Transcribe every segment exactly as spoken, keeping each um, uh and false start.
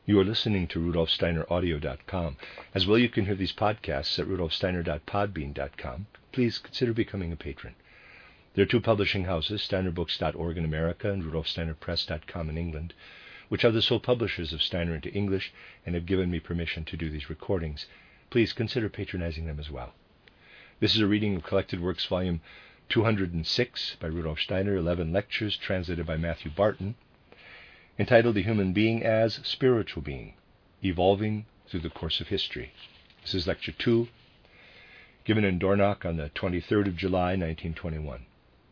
You are listening to Rudolf Steiner Audio dot com. As well, you can hear these podcasts at Rudolf Steiner dot podbean dot com. Please consider becoming a patron. There are two publishing houses, Steiner Books dot org in America and Rudolf Steiner Press dot com in England, which are the sole publishers of Steiner into English and have given me permission to do these recordings. Please consider patronizing them as well. This is a reading of Collected Works, Volume two hundred six by Rudolf Steiner, eleven lectures translated by Matthew Barton, entitled The Human Being as Spiritual Being, Evolving Through the Course of History. This is Lecture two, given in Dornach on the twenty-third of July, nineteen twenty-one.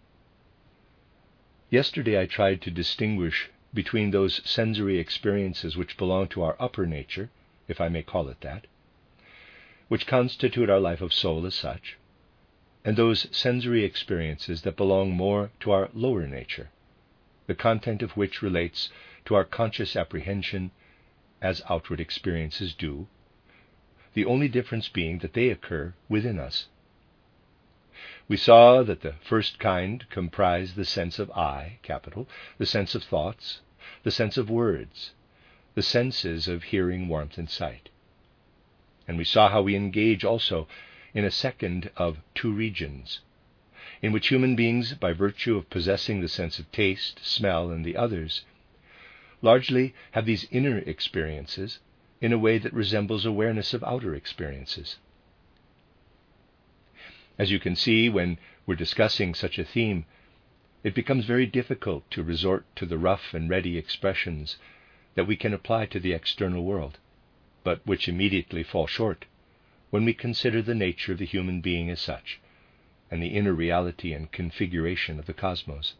Yesterday I tried to distinguish between those sensory experiences which belong to our upper nature, if I may call it that, which constitute our life of soul as such, and those sensory experiences that belong more to our lower nature, the content of which relates to our conscious apprehension as outward experiences do, the only difference being that they occur within us. We saw that the first kind comprised the sense of I, capital, the sense of thoughts, the sense of words, the senses of hearing, warmth, and sight. And we saw how we engage also in a second of two regions, in which human beings, by virtue of possessing the sense of taste, smell, and the others, largely have these inner experiences in a way that resembles awareness of outer experiences. As you can see, when we're discussing such a theme, it becomes very difficult to resort to the rough and ready expressions that we can apply to the external world, but which immediately fall short when we consider the nature of the human being as such, and the inner reality and configuration of the cosmos.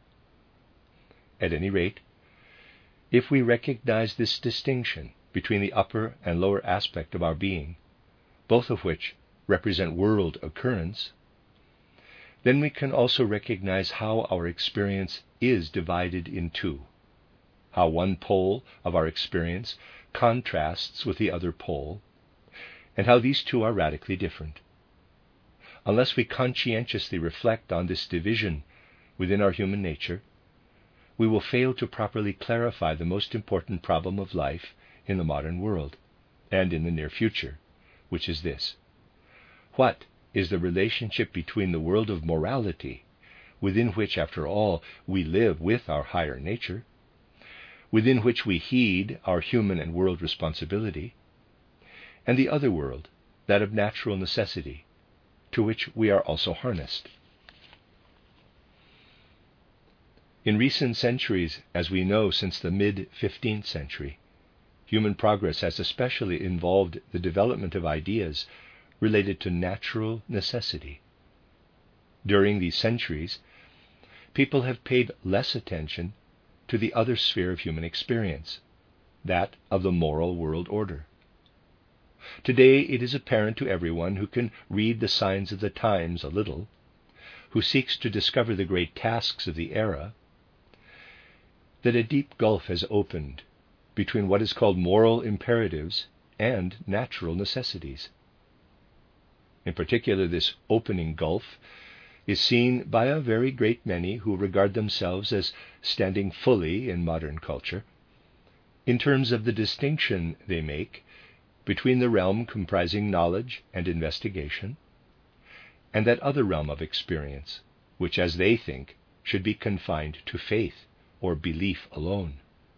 At any rate, if we recognize this distinction between the upper and lower aspect of our being, both of which represent world occurrence, then we can also recognize how our experience is divided in two, how one pole of our experience contrasts with the other pole, and how these two are radically different. Unless we conscientiously reflect on this division within our human nature, we will fail to properly clarify the most important problem of life in the modern world and in the near future, which is this: what is the relationship between the world of morality, within which, after all, we live with our higher nature, within which we heed our human and world responsibility, and the other world, that of natural necessity, to which we are also harnessed? In recent centuries, as we know since the mid-fifteenth century, human progress has especially involved the development of ideas related to natural necessity. During these centuries, people have paid less attention to the other sphere of human experience, that of the moral world order. Today it is apparent to everyone who can read the signs of the times a little, who seeks to discover the great tasks of the era, that a deep gulf has opened between what is called moral imperatives and natural necessities. In particular, this opening gulf is seen by a very great many who regard themselves as standing fully in modern culture, in terms of the distinction they make between the realm comprising knowledge and investigation, and that other realm of experience, which, as they think, should be confined to faith or belief alone.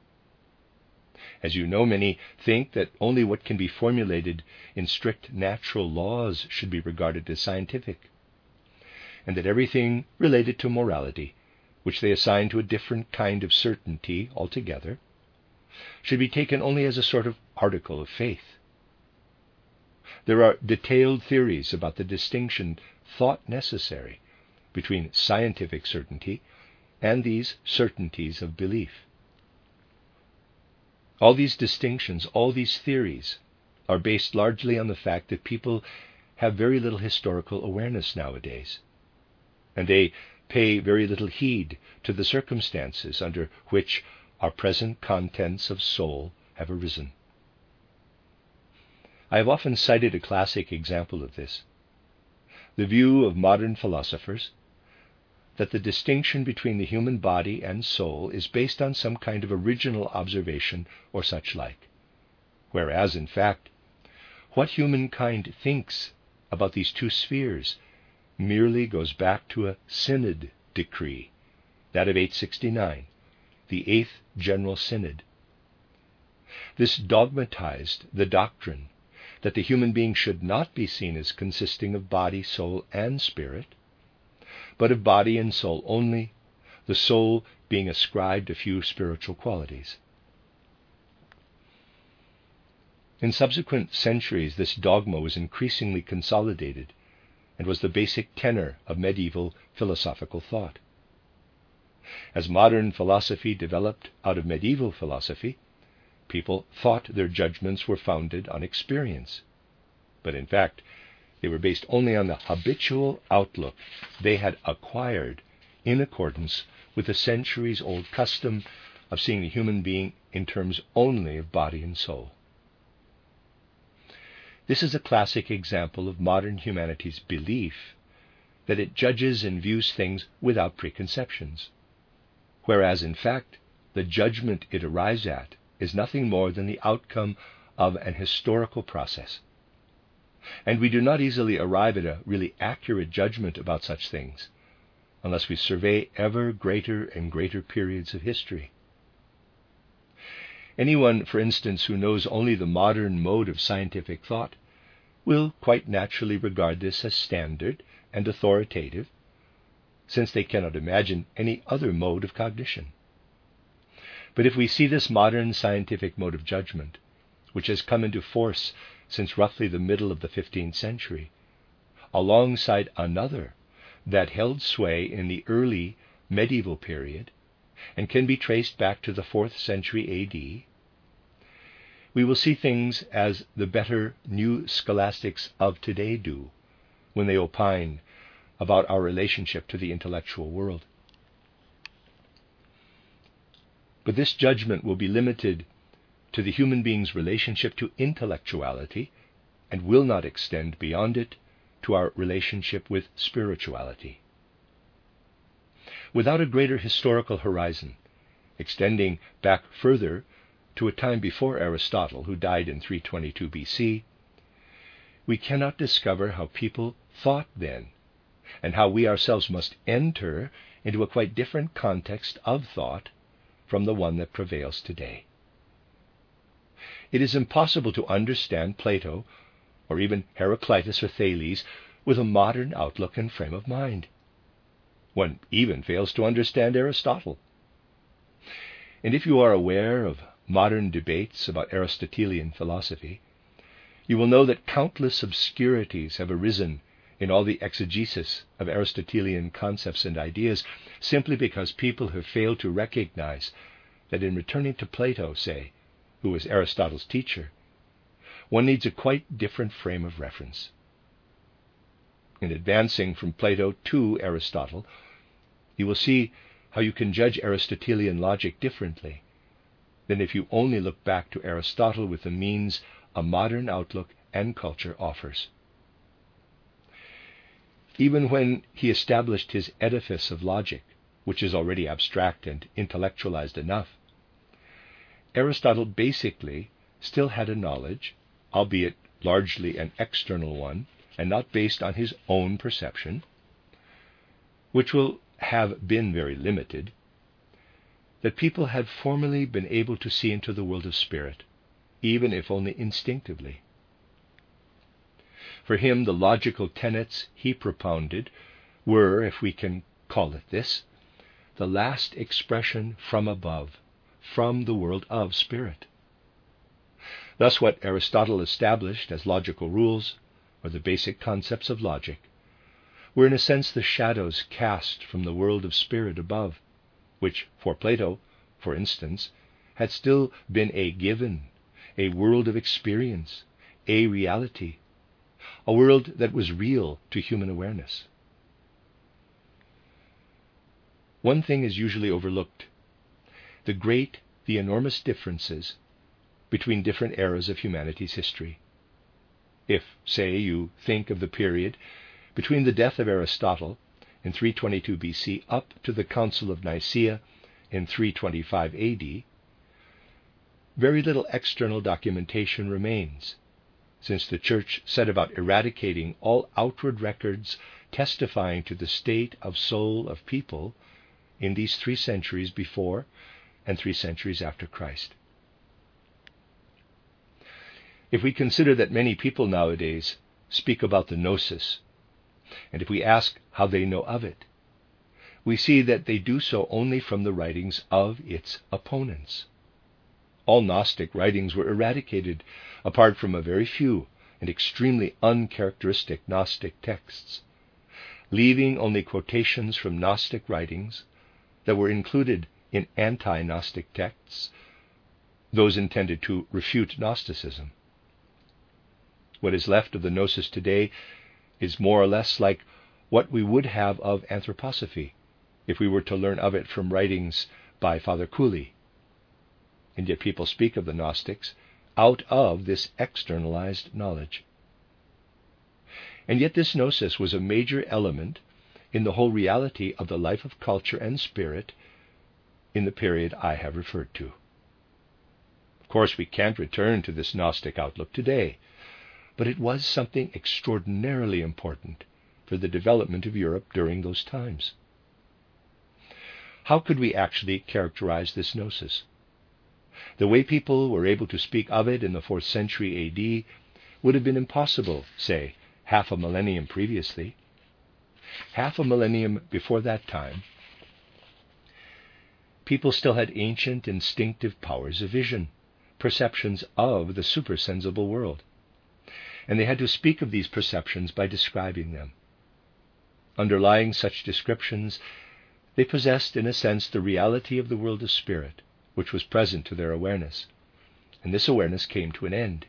As you know, many think that only what can be formulated in strict natural laws should be regarded as scientific, and that everything related to morality, which they assign to a different kind of certainty altogether, should be taken only as a sort of article of faith. There are detailed theories about the distinction thought necessary between scientific certainty and these certainties of belief. All these distinctions, all these theories, are based largely on the fact that people have very little historical awareness nowadays, and they pay very little heed to the circumstances under which our present contents of soul have arisen. I have often cited a classic example of this: the view of modern philosophers that the distinction between the human body and soul is based on some kind of original observation or such like, whereas, in fact, what humankind thinks about these two spheres merely goes back to a synod decree, that of eight sixty-nine, the Eighth General Synod. This dogmatized the doctrine that the human being should not be seen as consisting of body, soul, and spirit, but of body and soul only, the soul being ascribed a few spiritual qualities. In subsequent centuries, this dogma was increasingly consolidated and was the basic tenor of medieval philosophical thought. As modern philosophy developed out of medieval philosophy, people thought their judgments were founded on experience, but in fact, they were based only on the habitual outlook they had acquired in accordance with the centuries-old custom of seeing the human being in terms only of body and soul. This is a classic example of modern humanity's belief that it judges and views things without preconceptions, whereas in fact the judgment it arrives at is nothing more than the outcome of an historical process. And we do not easily arrive at a really accurate judgment about such things unless we survey ever greater and greater periods of history. Anyone, for instance, who knows only the modern mode of scientific thought will quite naturally regard this as standard and authoritative, since they cannot imagine any other mode of cognition. But if we see this modern scientific mode of judgment, which has come into force since roughly the middle of the fifteenth century, alongside another that held sway in the early medieval period and can be traced back to the fourth century A D, we will see things as the better new scholastics of today do when they opine about our relationship to the intellectual world. But this judgment will be limited to the human being's relationship to intellectuality and will not extend beyond it to our relationship with spirituality. Without a greater historical horizon, extending back further to a time before Aristotle, who died in three twenty-two B C, we cannot discover how people thought then, and how we ourselves must enter into a quite different context of thought from the one that prevails today. It is impossible to understand Plato, or even Heraclitus or Thales, with a modern outlook and frame of mind. One even fails to understand Aristotle. And if you are aware of modern debates about Aristotelian philosophy, you will know that countless obscurities have arisen in all the exegesis of Aristotelian concepts and ideas, simply because people have failed to recognize that in returning to Plato, say, who was Aristotle's teacher, one needs a quite different frame of reference. In advancing from Plato to Aristotle, you will see how you can judge Aristotelian logic differently than if you only look back to Aristotle with the means a modern outlook and culture offers. Even when he established his edifice of logic, which is already abstract and intellectualized enough, Aristotle basically still had a knowledge, albeit largely an external one, and not based on his own perception, which will have been very limited, that people had formerly been able to see into the world of spirit, even if only instinctively. For him, the logical tenets he propounded were, if we can call it this, the last expression from above, from the world of spirit. Thus what Aristotle established as logical rules, or the basic concepts of logic, were in a sense the shadows cast from the world of spirit above, which for Plato, for instance, had still been a given, a world of experience, a reality, a world that was real to human awareness. One thing is usually overlooked: the great, the enormous differences between different eras of humanity's history. If, say, you think of the period between the death of Aristotle in three twenty-two B C up to the Council of Nicaea in three twenty-five A D, very little external documentation remains, since the Church set about eradicating all outward records testifying to the state of soul of people in these three centuries before and three centuries after Christ. If we consider that many people nowadays speak about the gnosis, and if we ask how they know of it, we see that they do so only from the writings of its opponents. All Gnostic writings were eradicated, apart from a very few and extremely uncharacteristic Gnostic texts, leaving only quotations from Gnostic writings that were included in anti-Gnostic texts, those intended to refute Gnosticism. What is left of the Gnosis today is more or less like what we would have of anthroposophy if we were to learn of it from writings by Father Cooley. And yet people speak of the Gnostics out of this externalized knowledge. And yet this gnosis was a major element in the whole reality of the life of culture and spirit in the period I have referred to. Of course, we can't return to this Gnostic outlook today, but it was something extraordinarily important for the development of Europe during those times. How could we actually characterize this gnosis? The way people were able to speak of it in the fourth century A D would have been impossible, say, half a millennium previously. Half a millennium before that time, people still had ancient instinctive powers of vision, perceptions of the supersensible world, and they had to speak of these perceptions by describing them. Underlying such descriptions, they possessed, in a sense, the reality of the world of spirit, which was present to their awareness, and this awareness came to an end.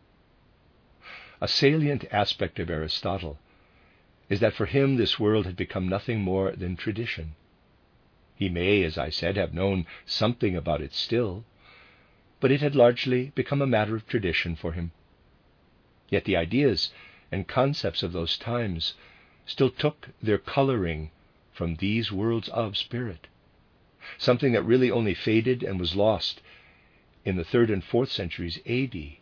A salient aspect of Aristotle is that for him this world had become nothing more than tradition. He may, as I said, have known something about it still, but it had largely become a matter of tradition for him. Yet the ideas and concepts of those times still took their coloring from these worlds of spirit, something that really only faded and was lost in the third and fourth centuries A D.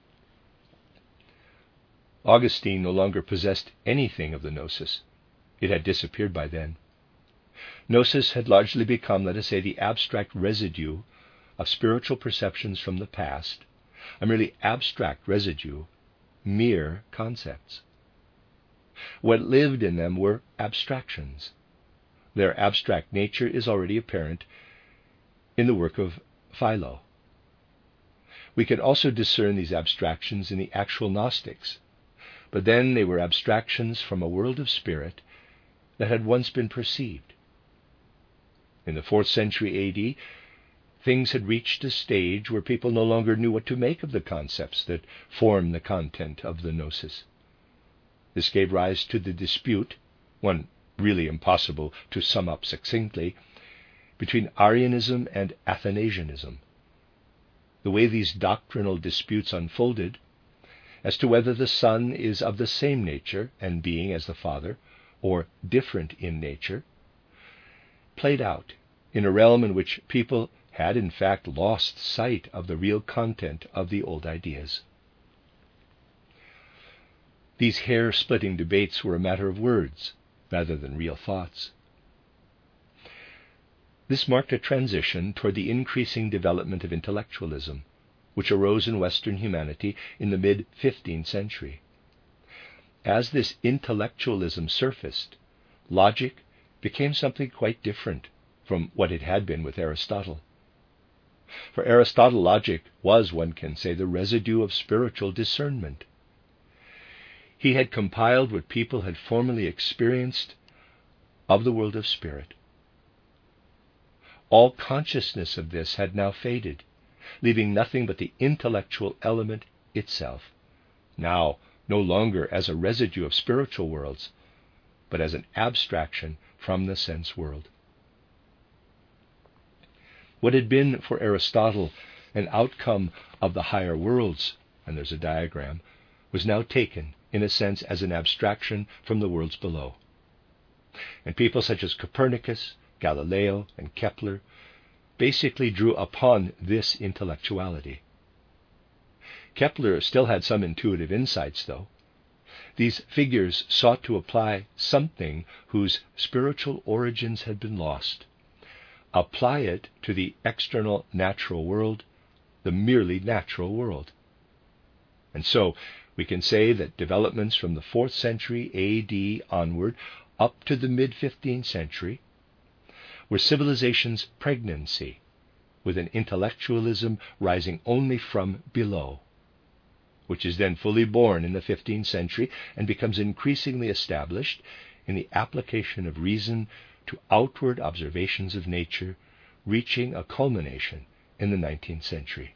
Augustine no longer possessed anything of the gnosis. It had disappeared by then. Gnosis had largely become, let us say, the abstract residue of spiritual perceptions from the past, a merely abstract residue, mere concepts. What lived in them were abstractions. Their abstract nature is already apparent in the work of Philo. We can also discern these abstractions in the actual Gnostics, but then they were abstractions from a world of spirit that had once been perceived. In the fourth century A D, things had reached a stage where people no longer knew what to make of the concepts that form the content of the gnosis. This gave rise to the dispute, one really impossible to sum up succinctly, between Arianism and Athanasianism. The way these doctrinal disputes unfolded, as to whether the Son is of the same nature and being as the Father, or different in nature, played out in a realm in which people had in fact lost sight of the real content of the old ideas. These hair-splitting debates were a matter of words rather than real thoughts. This marked a transition toward the increasing development of intellectualism, which arose in Western humanity in the mid-fifteenth century. As this intellectualism surfaced, logic became something quite different from what it had been with Aristotle. For Aristotle, logic was, one can say, the residue of spiritual discernment. He had compiled what people had formerly experienced of the world of spirit. All consciousness of this had now faded, leaving nothing but the intellectual element itself, now no longer as a residue of spiritual worlds, but as an abstraction from the sense world. What had been for Aristotle an outcome of the higher worlds, and there's a diagram, was now taken, in a sense, as an abstraction from the worlds below. And people such as Copernicus, Galileo, and Kepler basically drew upon this intellectuality. Kepler still had some intuitive insights, though. These figures sought to apply something whose spiritual origins had been lost, apply it to the external natural world, the merely natural world. And so we can say that developments from the fourth century A D onward up to the mid-fifteenth century were civilization's pregnancy, with an intellectualism rising only from below, which is then fully born in the fifteenth century and becomes increasingly established in the application of reason to outward observations of nature, reaching a culmination in the nineteenth century.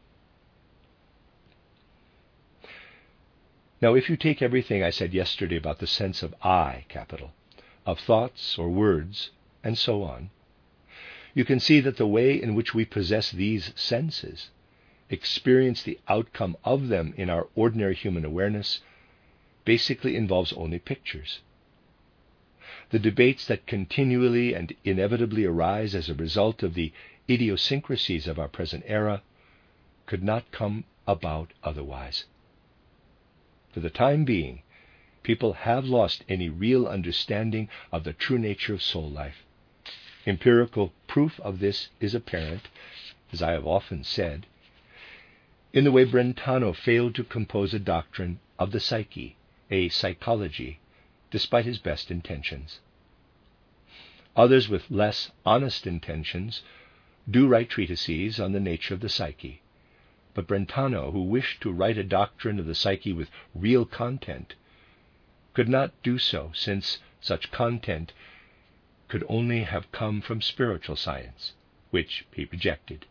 Now, if you take everything I said yesterday about the sense of I, capital, of thoughts or words, and so on, you can see that the way in which we possess these senses, experience the outcome of them in our ordinary human awareness, basically involves only pictures. The debates that continually and inevitably arise as a result of the idiosyncrasies of our present era could not come about otherwise. For the time being, people have lost any real understanding of the true nature of soul life. Empirical proof of this is apparent, as I have often said, in the way Brentano failed to compose a doctrine of the psyche, a psychology, despite his best intentions. Others with less honest intentions do write treatises on the nature of the psyche, but Brentano, who wished to write a doctrine of the psyche with real content, could not do so, since such content could only have come from spiritual science, which he rejected.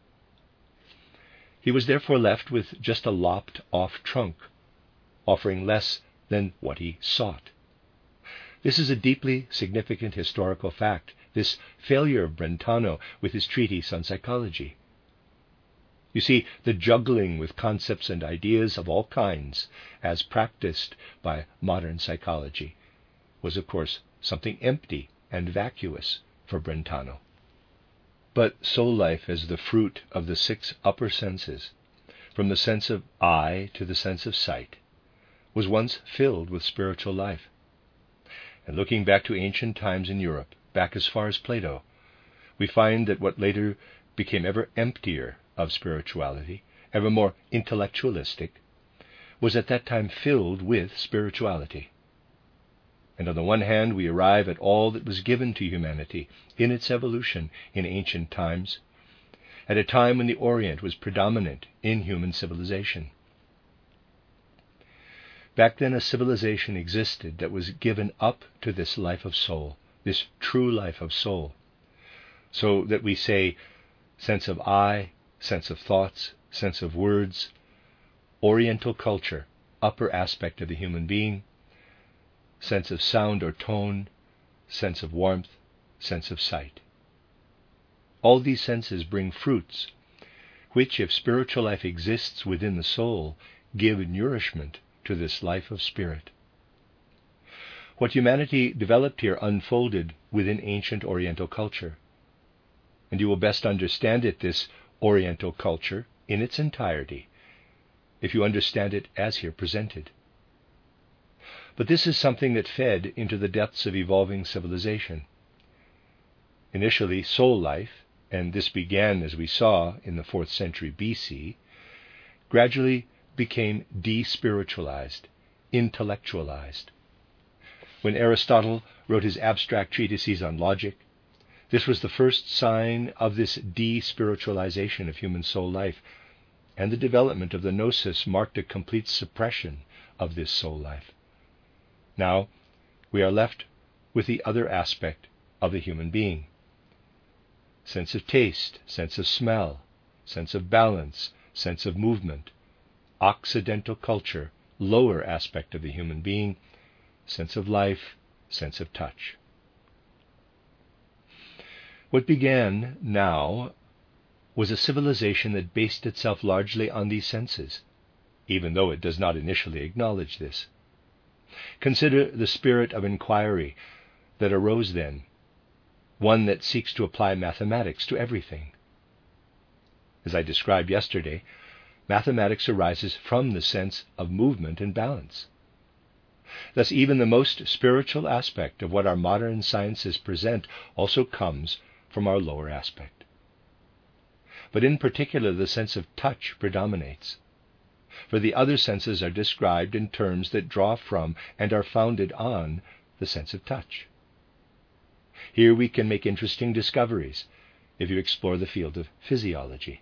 He was therefore left with just a lopped-off trunk, offering less than what he sought. This is a deeply significant historical fact, this failure of Brentano with his treatise on psychology. You see, the juggling with concepts and ideas of all kinds, as practiced by modern psychology, was of course something empty and vacuous for Brentano. But soul life as the fruit of the six upper senses, from the sense of eye to the sense of sight, was once filled with spiritual life. And looking back to ancient times in Europe, back as far as Plato, we find that what later became ever emptier of spirituality, ever more intellectualistic, was at that time filled with spirituality. And on the one hand, we arrive at all that was given to humanity in its evolution in ancient times, at a time when the Orient was predominant in human civilization. Back then, a civilization existed that was given up to this life of soul, this true life of soul, so that we say sense of I, sense of thoughts, sense of words, Oriental culture, upper aspect of the human being, sense of sound or tone, sense of warmth, sense of sight. All these senses bring fruits, which, if spiritual life exists within the soul, give nourishment to this life of spirit. What humanity developed here unfolded within ancient Oriental culture, and you will best understand it, this Oriental culture, in its entirety, if you understand it as here presented. But this is something that fed into the depths of evolving civilization. Initially, soul life, and this began, as we saw, in the fourth century B C, gradually became despiritualized, intellectualized. When Aristotle wrote his abstract treatises on logic, this was the first sign of this despiritualization of human soul life, and the development of the gnosis marked a complete suppression of this soul life. Now, we are left with the other aspect of the human being. Sense of taste, sense of smell, sense of balance, sense of movement, Occidental culture, lower aspect of the human being, sense of life, sense of touch. What began now was a civilization that based itself largely on these senses, even though it does not initially acknowledge this. Consider the spirit of inquiry that arose then, one that seeks to apply mathematics to everything. As I described yesterday, mathematics arises from the sense of movement and balance. Thus, even the most spiritual aspect of what our modern sciences present also comes from our lower aspect. But in particular, the sense of touch predominates, for the other senses are described in terms that draw from and are founded on the sense of touch. Here we can make interesting discoveries if you explore the field of physiology.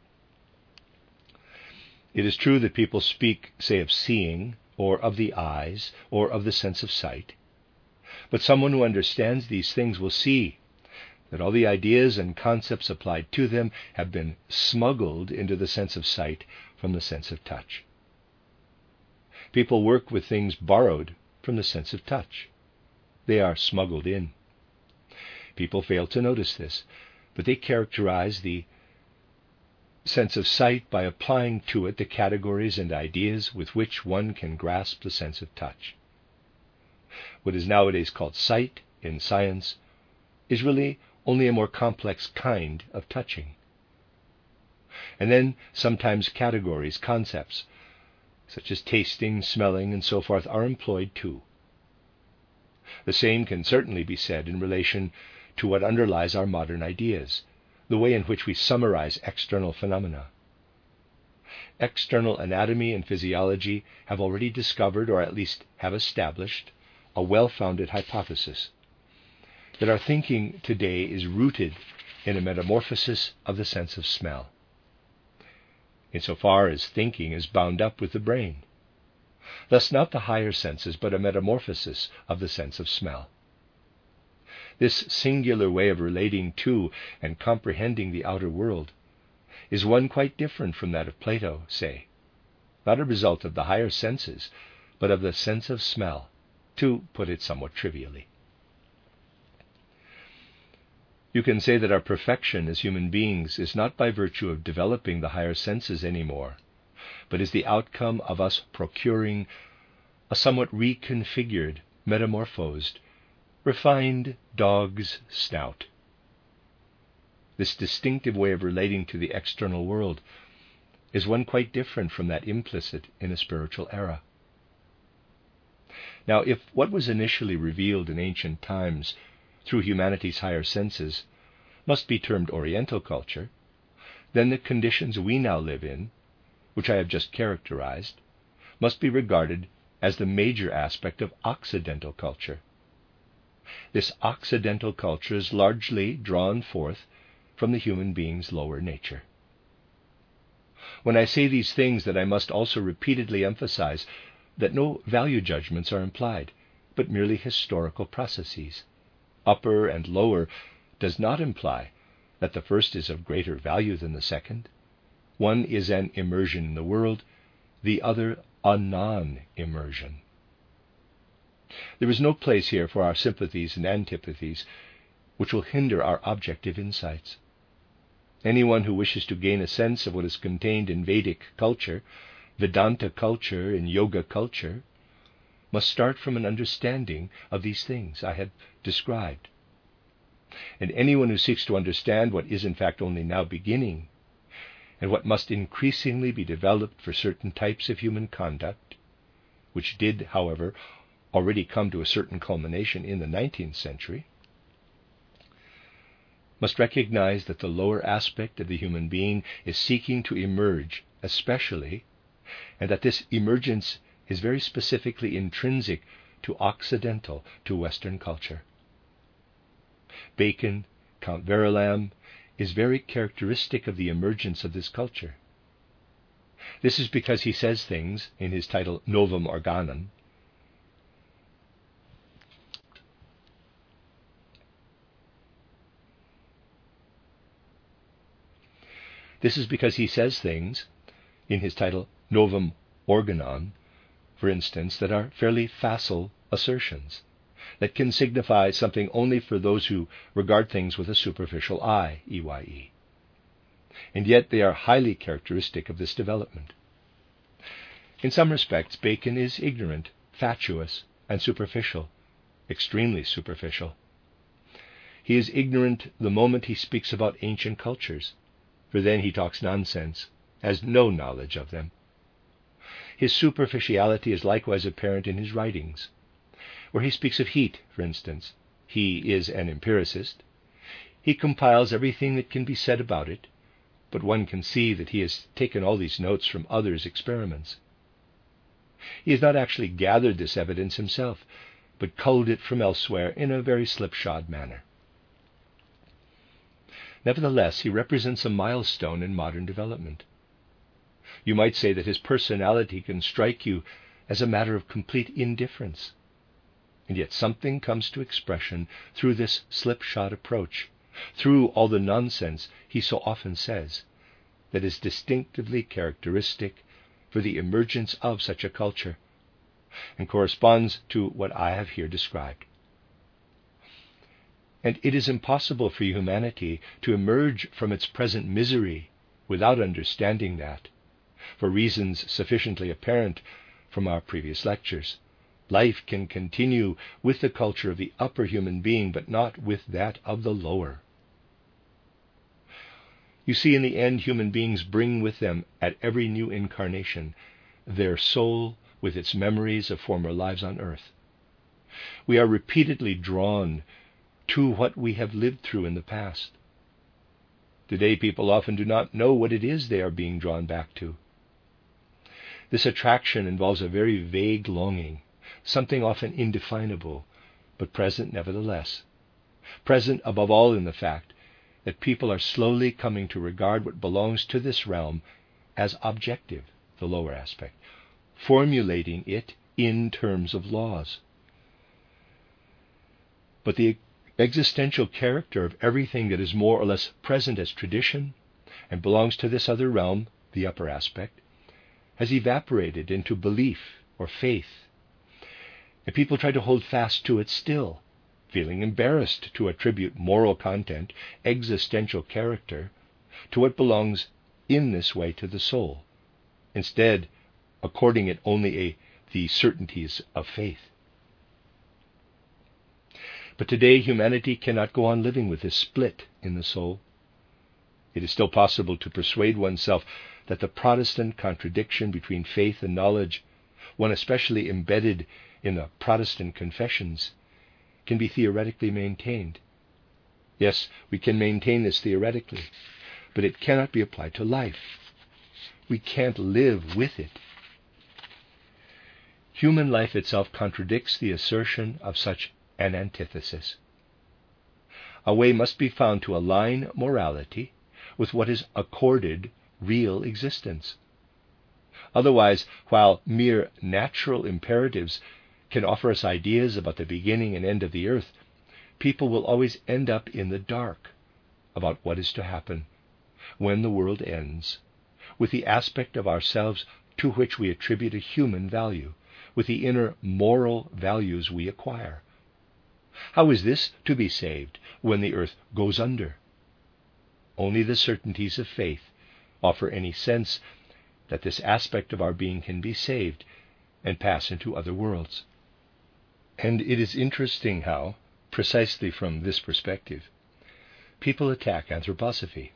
It is true that people speak, say, of seeing, or of the eyes, or of the sense of sight. But someone who understands these things will see that all the ideas and concepts applied to them have been smuggled into the sense of sight from the sense of touch. People work with things borrowed from the sense of touch. They are smuggled in. People fail to notice this, but they characterize the sense of sight by applying to it the categories and ideas with which one can grasp the sense of touch. What is nowadays called sight in science is really only a more complex kind of touching. And then sometimes categories, concepts, such as tasting, smelling, and so forth, are employed too. The same can certainly be said in relation to what underlies our modern ideas, the way in which we summarize external phenomena. External anatomy and physiology have already discovered, or at least have established, a well-founded hypothesis that our thinking today is rooted in a metamorphosis of the sense of smell, insofar as thinking is bound up with the brain. Thus not the higher senses, but a metamorphosis of the sense of smell. This singular way of relating to and comprehending the outer world is one quite different from that of Plato, say, not a result of the higher senses, but of the sense of smell, to put it somewhat trivially. You can say that our perfection as human beings is not by virtue of developing the higher senses anymore, but is the outcome of us procuring a somewhat reconfigured, metamorphosed, refined dog's snout. This distinctive way of relating to the external world is one quite different from that implicit in a spiritual era. Now, if what was initially revealed in ancient times through humanity's higher senses must be termed Oriental culture, then the conditions we now live in, which I have just characterized, must be regarded as the major aspect of Occidental culture. This Occidental culture is largely drawn forth from the human being's lower nature. When I say these things, that I must also repeatedly emphasize that no value judgments are implied, but merely historical processes. Upper and lower does not imply that the first is of greater value than the second. One is an immersion in the world, the other a non-immersion. There is no place here for our sympathies and antipathies, which will hinder our objective insights. Anyone who wishes to gain a sense of what is contained in Vedic culture, Vedanta culture, and Yoga culture, must start from an understanding of these things I have described. And anyone who seeks to understand what is in fact only now beginning, and what must increasingly be developed for certain types of human conduct, which did, however, already come to a certain culmination in the nineteenth century, must recognize that the lower aspect of the human being is seeking to emerge especially, and that this emergence is very specifically intrinsic to Occidental, to Western culture. Bacon, Count Verulam, is very characteristic of the emergence of this culture. This is because he says things in his title Novum Organon, This is because he says things in his title Novum Organon, for instance, that are fairly facile assertions, that can signify something only for those who regard things with a superficial eye, E Y E. And yet they are highly characteristic of this development. In some respects, Bacon is ignorant, fatuous, and superficial, extremely superficial. He is ignorant the moment he speaks about ancient cultures, for then he talks nonsense, has no knowledge of them. His superficiality is likewise apparent in his writings. Where he speaks of heat, for instance, he is an empiricist. He compiles everything that can be said about it, but one can see that he has taken all these notes from others' experiments. He has not actually gathered this evidence himself, but culled it from elsewhere in a very slipshod manner. Nevertheless, he represents a milestone in modern development. You might say that his personality can strike you as a matter of complete indifference, and yet something comes to expression through this slipshod approach, through all the nonsense he so often says, that is distinctively characteristic for the emergence of such a culture, and corresponds to what I have here described. And it is impossible for humanity to emerge from its present misery without understanding that, for reasons sufficiently apparent from our previous lectures. Life can continue with the culture of the upper human being, but not with that of the lower. You see, in the end, human beings bring with them, at every new incarnation, their soul with its memories of former lives on earth. We are repeatedly drawn to what we have lived through in the past. Today, people often do not know what it is they are being drawn back to. This attraction involves a very vague longing, something often indefinable, but present nevertheless. Present above all in the fact that people are slowly coming to regard what belongs to this realm as objective, the lower aspect, formulating it in terms of laws. But the existential character of everything that is more or less present as tradition and belongs to this other realm, the upper aspect, has evaporated into belief or faith, and people try to hold fast to it still, feeling embarrassed to attribute moral content, existential character, to what belongs in this way to the soul, instead according it only a, the certainties of faith. But today humanity cannot go on living with this split in the soul. It is still possible to persuade oneself that the Protestant contradiction between faith and knowledge, one especially embedded in the Protestant confessions, can be theoretically maintained. Yes, we can maintain this theoretically, but it cannot be applied to life. We can't live with it. Human life itself contradicts the assertion of such an antithesis. A way must be found to align morality with what is accorded real existence. Otherwise, while mere natural imperatives can offer us ideas about the beginning and end of the earth, people will always end up in the dark about what is to happen when the world ends, with the aspect of ourselves to which we attribute a human value, with the inner moral values we acquire. How is this to be saved when the earth goes under? Only the certainties of faith offer any sense that this aspect of our being can be saved and pass into other worlds. And it is interesting how, precisely from this perspective, people attack anthroposophy.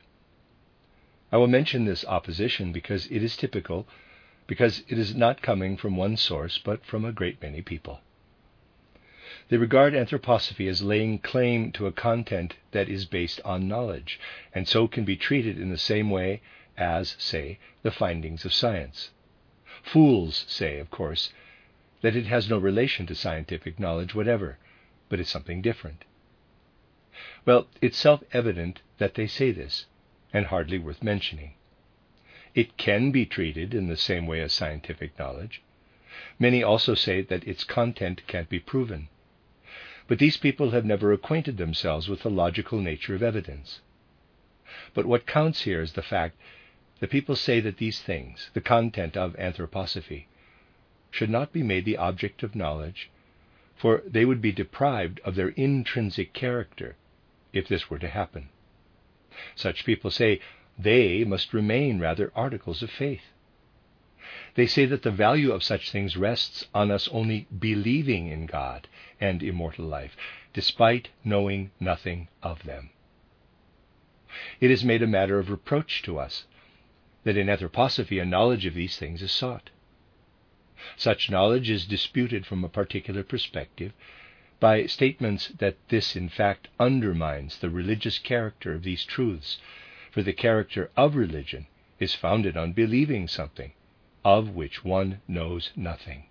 I will mention this opposition because it is typical, because it is not coming from one source, but from a great many people. They regard anthroposophy as laying claim to a content that is based on knowledge, and so can be treated in the same way as, say, the findings of science. Fools say, of course, that it has no relation to scientific knowledge whatever, but is something different. Well, it's self-evident that they say this, and hardly worth mentioning. It can be treated in the same way as scientific knowledge. Many also say that its content can't be proven. But these people have never acquainted themselves with the logical nature of evidence. But what counts here is the fact that people say that these things, the content of anthroposophy, should not be made the object of knowledge, for they would be deprived of their intrinsic character if this were to happen. Such people say they must remain rather articles of faith. They say that the value of such things rests on us only believing in God and immortal life, despite knowing nothing of them. It is made a matter of reproach to us that in anthroposophy a knowledge of these things is sought. Such knowledge is disputed from a particular perspective by statements that this in fact undermines the religious character of these truths, for the character of religion is founded on believing something of which one knows nothing.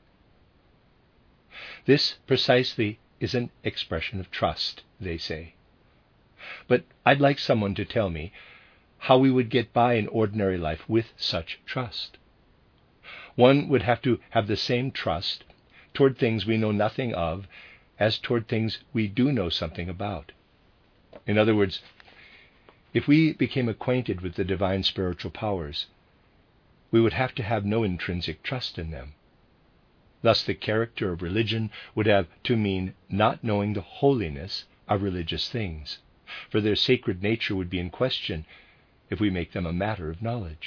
This precisely is an expression of trust, they say. But I'd like someone to tell me how we would get by in ordinary life with such trust. One would have to have the same trust toward things we know nothing of as toward things we do know something about. In other words, if we became acquainted with the divine spiritual powers, we would have to have no intrinsic trust in them. Thus the character of religion would have to mean not knowing the holiness of religious things, for their sacred nature would be in question if we make them a matter of knowledge.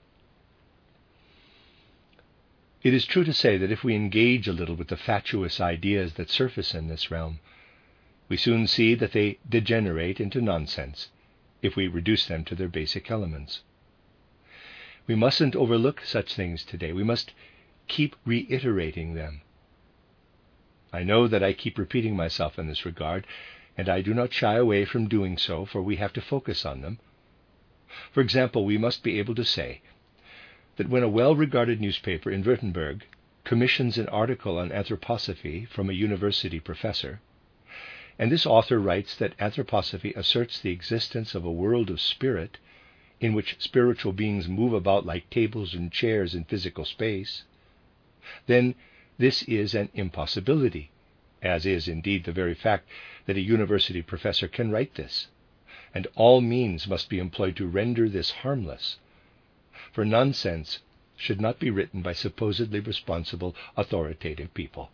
It is true to say that if we engage a little with the fatuous ideas that surface in this realm, we soon see that they degenerate into nonsense if we reduce them to their basic elements. We mustn't overlook such things today. We must keep reiterating them. I know that I keep repeating myself in this regard, and I do not shy away from doing so, for we have to focus on them. For example, we must be able to say that when a well-regarded newspaper in Württemberg commissions an article on anthroposophy from a university professor, and this author writes that anthroposophy asserts the existence of a world of spirit in which spiritual beings move about like tables and chairs in physical space, then this is an impossibility, as is indeed the very fact that a university professor can write this, and all means must be employed to render this harmless, for nonsense should not be written by supposedly responsible, authoritative people.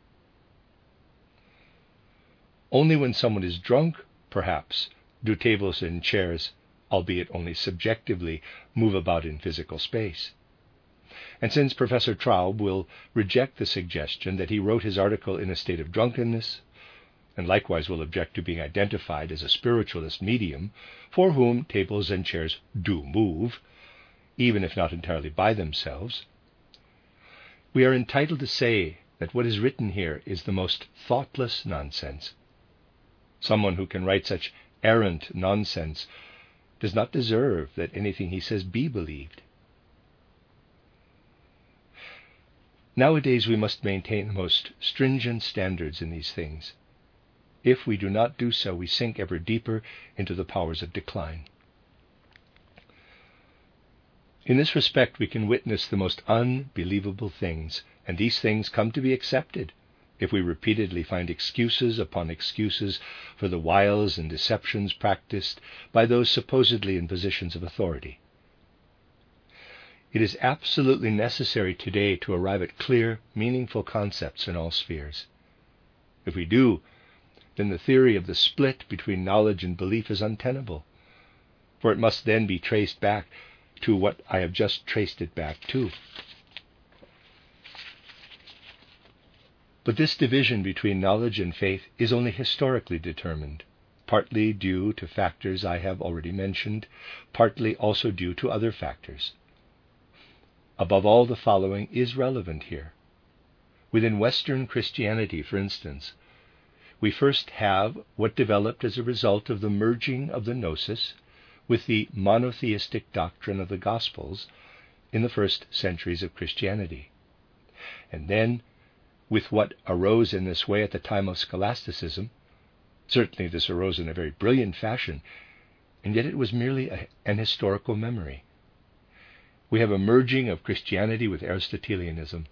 Only when someone is drunk, perhaps, do tables and chairs, albeit only subjectively, move about in physical space. And since Professor Traub will reject the suggestion that he wrote his article in a state of drunkenness, and likewise will object to being identified as a spiritualist medium for whom tables and chairs do move, even if not entirely by themselves, we are entitled to say that what is written here is the most thoughtless nonsense. Someone who can write such errant nonsense does not deserve that anything he says be believed. Nowadays we must maintain the most stringent standards in these things. If we do not do so, we sink ever deeper into the powers of decline. In this respect, we can witness the most unbelievable things, and these things come to be accepted if we repeatedly find excuses upon excuses for the wiles and deceptions practiced by those supposedly in positions of authority. It is absolutely necessary today to arrive at clear, meaningful concepts in all spheres. If we do, then the theory of the split between knowledge and belief is untenable, for it must then be traced back to what I have just traced it back to. But this division between knowledge and faith is only historically determined, partly due to factors I have already mentioned, partly also due to other factors. Above all, the following is relevant here. Within Western Christianity, for instance, we first have what developed as a result of the merging of the Gnosis with the monotheistic doctrine of the Gospels in the first centuries of Christianity. And then, with what arose in this way at the time of scholasticism, certainly this arose in a very brilliant fashion, and yet it was merely a, an historical memory. We have a merging of Christianity with Aristotelianism.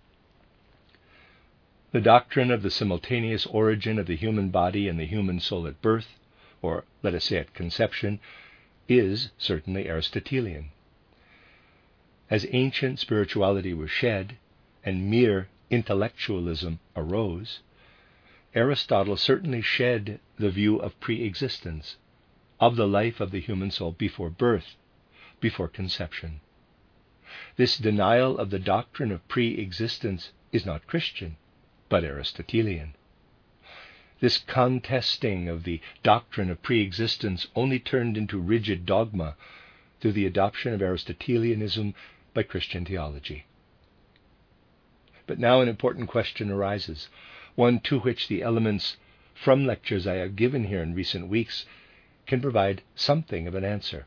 The doctrine of the simultaneous origin of the human body and the human soul at birth, or let us say at conception, is certainly Aristotelian. As ancient spirituality was shed and mere intellectualism arose, Aristotle certainly shed the view of pre-existence, of the life of the human soul before birth, before conception. This denial of the doctrine of pre-existence is not Christian, but Aristotelian. This contesting of the doctrine of pre-existence only turned into rigid dogma through the adoption of Aristotelianism by Christian theology. But now an important question arises, one to which the elements from lectures I have given here in recent weeks can provide something of an answer.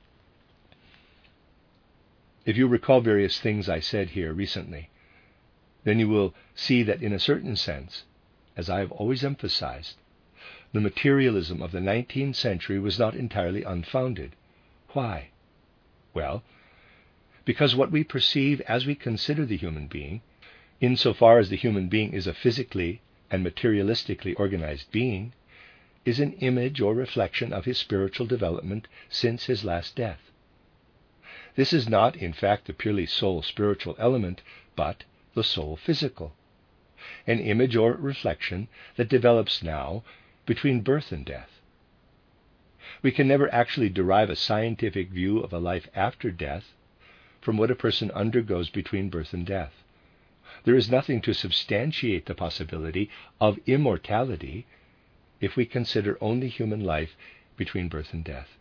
If you recall various things I said here recently, then you will see that in a certain sense, as I have always emphasized, the materialism of the nineteenth century was not entirely unfounded. Why? Well, because what we perceive as we consider the human being, insofar as the human being is a physically and materialistically organized being, is an image or reflection of his spiritual development since his last death. This is not, in fact, the purely soul-spiritual element, but the soul-physical, an image or reflection that develops now between birth and death. We can never actually derive a scientific view of a life after death from what a person undergoes between birth and death. There is nothing to substantiate the possibility of immortality if we consider only human life between birth and death.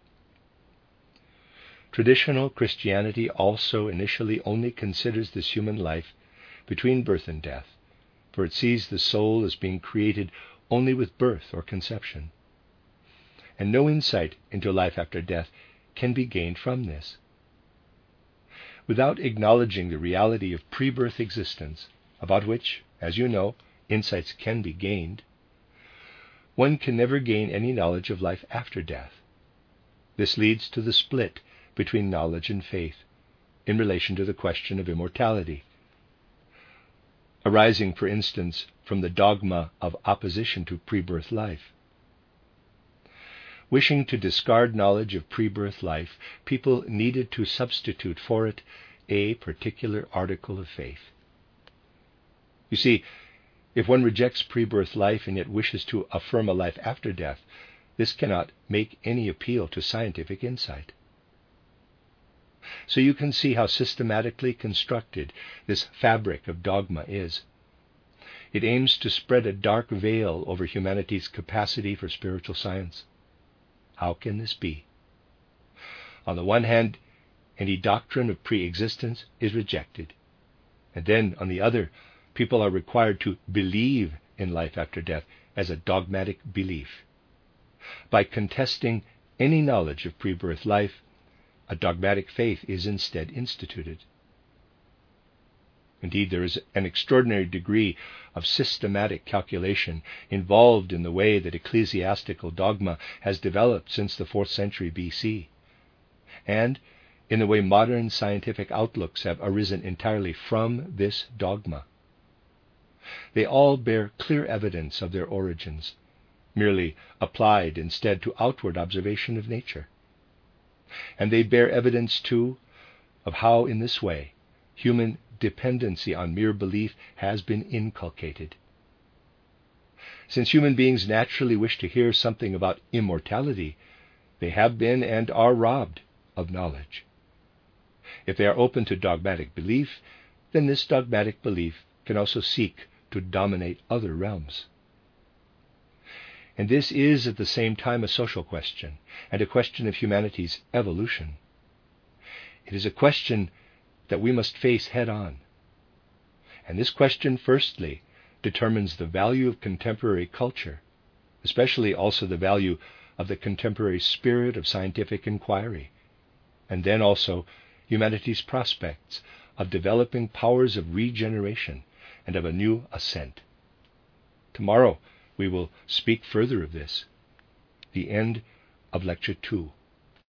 Traditional Christianity also initially only considers this human life between birth and death, for it sees the soul as being created only with birth or conception. And no insight into life after death can be gained from this. Without acknowledging the reality of pre-birth existence, about which, as you know, insights can be gained, one can never gain any knowledge of life after death. This leads to the split between knowledge and faith in relation to the question of immortality, arising, for instance, from the dogma of opposition to pre-birth life. Wishing to discard knowledge of pre-birth life, people needed to substitute for it a particular article of faith. You see, if one rejects pre-birth life and yet wishes to affirm a life after death, this cannot make any appeal to scientific insight. So you can see how systematically constructed this fabric of dogma is. It aims to spread a dark veil over humanity's capacity for spiritual science. How can this be? On the one hand, any doctrine of pre-existence is rejected. And then, on the other, people are required to believe in life after death as a dogmatic belief. By contesting any knowledge of pre-birth life, a dogmatic faith is instead instituted. Indeed, there is an extraordinary degree of systematic calculation involved in the way that ecclesiastical dogma has developed since the fourth century B C, and in the way modern scientific outlooks have arisen entirely from this dogma. They all bear clear evidence of their origins, merely applied instead to outward observation of nature. And they bear evidence, too, of how in this way human dependency on mere belief has been inculcated. Since human beings naturally wish to hear something about immortality, they have been and are robbed of knowledge. If they are open to dogmatic belief, then this dogmatic belief can also seek to dominate other realms. And this is at the same time a social question, and a question of humanity's evolution. It is a question that we must face head-on. And this question, firstly, determines the value of contemporary culture, especially also the value of the contemporary spirit of scientific inquiry, and then also humanity's prospects of developing powers of regeneration and of a new ascent. Tomorrow we will speak further of this. The end of Lecture two.